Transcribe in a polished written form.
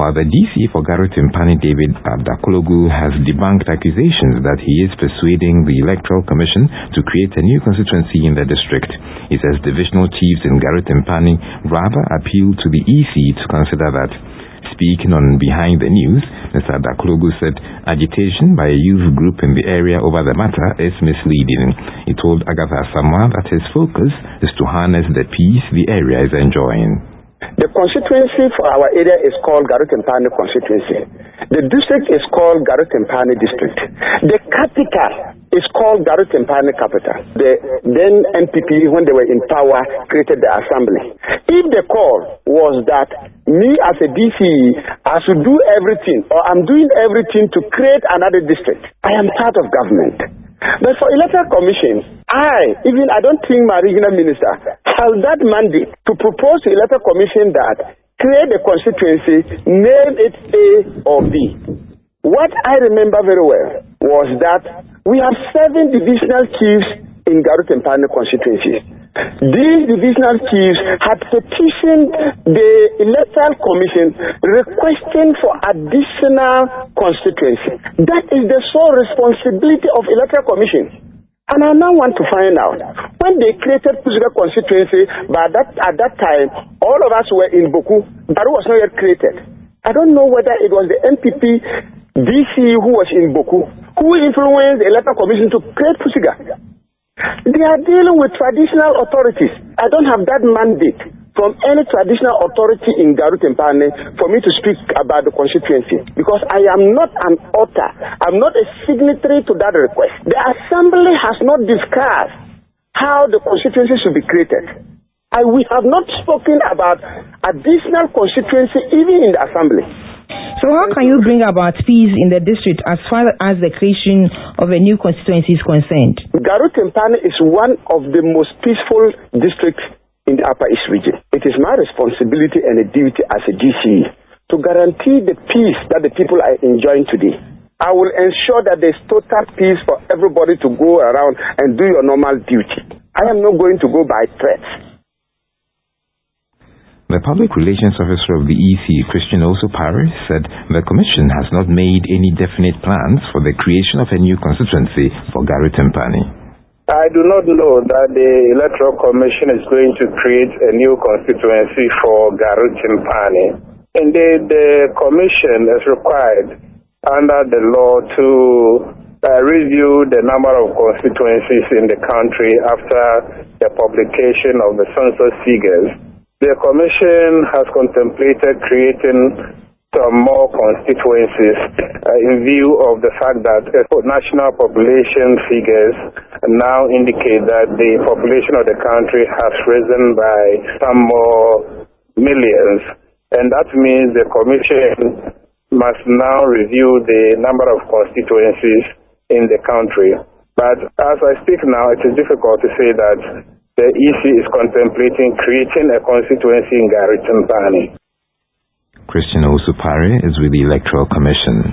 Meanwhile, the DC for Garut-Mpane, David Adaklogu, has debunked accusations that he is persuading the Electoral Commission to create a new constituency in the district. He says divisional chiefs in Garut-Mpane rather appeal to the EC to consider that. Speaking on Behind the News, Mr. Adaklogu said agitation by a youth group in the area over the matter is misleading. He told Agatha Samoa that his focus is to harness the peace the area is enjoying. The constituency for our area is called Garut-Mpane constituency. The district is called Garut-Mpane district. The capital is called Garut-Mpane capital. The then NPP, when they were in power, created the assembly. If the call was that me as a DCE, I should do everything, or I'm doing everything to create another district, I am part of government. But for Electoral Commission, I don't think my regional minister has that mandate to propose to Electoral Commission that create a constituency, name it A or B. What I remember very well was that we have 7 divisional chiefs in Garut-Mpane constituencies. These divisional chiefs had petitioned the Electoral Commission requesting for additional constituency. That is the sole responsibility of Electoral Commission. And I now want to find out, when they created Pusiga constituency, but at that time, all of us were in Boku. Baru was not yet created. I don't know whether it was the NPP DC who was in Boku, who influenced the Electoral Commission to create Pusiga. They are dealing with traditional authorities. I don't have that mandate from any traditional authority in Garut-Mpane for me to speak about the constituency, because I am not an author. I'm not a signatory to that request. The assembly has not discussed how the constituency should be created. We have not spoken about additional constituency even in the assembly. So how can you bring about peace in the district as far as the creation of a new constituency is concerned? Garut-Mpane is one of the most peaceful districts in the Upper East region. It is my responsibility and a duty as a DCE to guarantee the peace that the people are enjoying today. I will ensure that there is total peace for everybody to go around and do your normal duty. I am not going to go by threats. The Public Relations Officer of the EC, Christian Osu-Pare, said the Commission has not made any definite plans for the creation of a new constituency for Garut-Mpane. I do not know that the Electoral Commission is going to create a new constituency for Garut-Mpane. Indeed, the Commission is required under the law to review the number of constituencies in the country after the publication of the census figures. The Commission has contemplated creating some more constituencies in view of the fact that national population figures now indicate that the population of the country has risen by some more millions. And that means the Commission must now review the number of constituencies in the country. But as I speak now, it is difficult to say that the EC is contemplating creating a constituency in Garut-Mpane. Christian Osu-Pare is with the Electoral Commission.